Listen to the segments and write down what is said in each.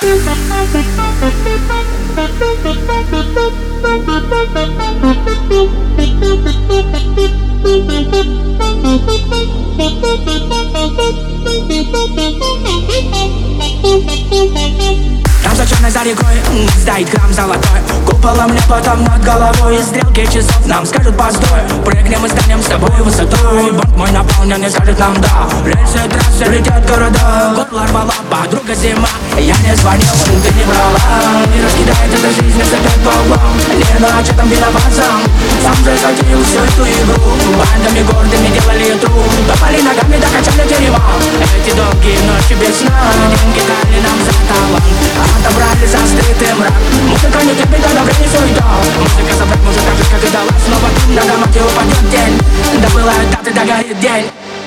Там за черной за рекой стоит храм золотой, куполом небо там над головой, и стрелки часов нам скажут постой. Прыгнем и станем с тобой высотой, борт мой наполнен и скажет нам да. Рельсы трассы летят города, горло рвала подруга зима. Я не звонил, ты не брала, и раскидает эта жизнь опять по углам. Лена, что там виноват сам же затеял всю эту игру. Бандами гордыми делали тру, топали ногами, докачали дерьма. Эти долгие ночи без сна, деньги дали нам за талант, отобрали за скрытый мрак. Музыка не терпит одобрение, суета. Музыка забрать может так же, как и дала. Снова дым на домате упадет день, добывают даты, догорит день.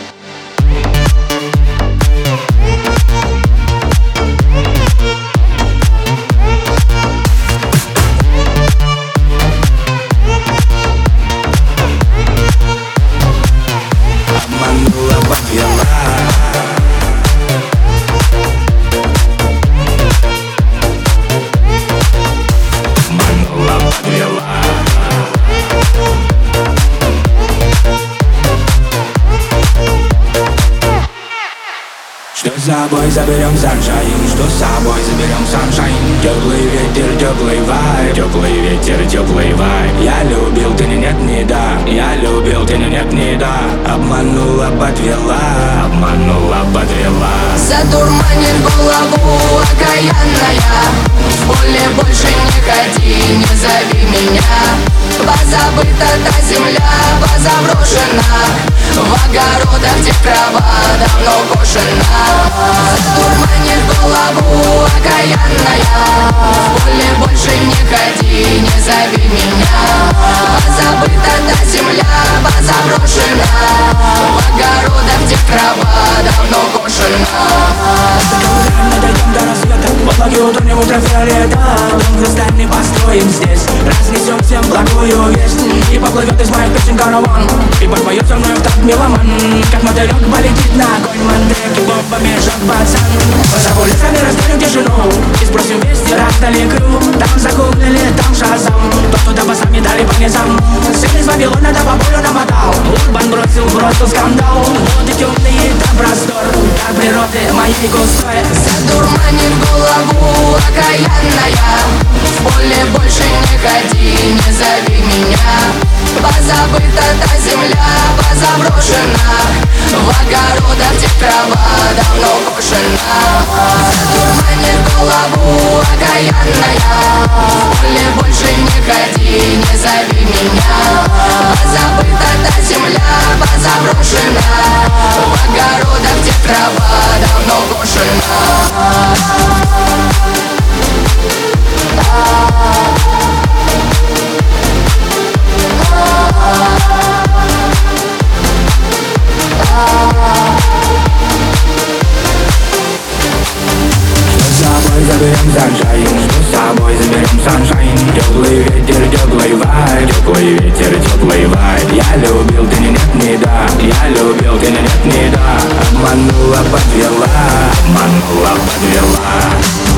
Обманула, подвела. Что с собой заберем саншайн, что с собой заберем саншайн. Теплый ветер, теплый вайб, теплый ветер, теплый вайб. Я любил, ты нет, не да. Я любил, ты нет, не да. Обманула, подвела, обманула, подвела. Затурманит голову окаянная, в поле больше не ходи, не зови меня. Позабыта та земля, позаброшена, в огородах где трава давно кошена. Затурманит голову окаянная, в поле больше не ходи, не зови меня. Позабыта та земля, позаброшена, в огородах где трава давно кошена. Мы дойдем до рассвета, в облаге утонем ультрафиолета. Дом хрустальный построим здесь, разнесем всем благую весть. И поплывет из моих песен караван, и подпоет со мной в такт меломан. Как мотылек полетит на огонь мандреки, бомбами жжет пацан. За улицами разделим тишину и спросим вести, раздали крю. Там загуглили, там шазам, тот, кто до басами дали по низам. Сын из Вавилона до побою намотал, Урбан бросил скандал. Вот и темный там простор, дар природы моей густой. Затурманит голову окаянная, в поле больше не ходи, не зови меня. Позабыта та земля, позаброшена, в огородах где трава давно кошена. Затурманит голову окаянная, в поле больше не ходи, не зови меня. Позабыта та земля, позаброшена, в огородах где трава давно кошена. Заберем саншайн, что с собой заберем саншайн. Теплый ветер, теплый вайб, теплый ветер, теплый вайб. Я любил, ты нет, не да. Я любил, ты нет, не да. Обманула, подвела, обманула, подвела.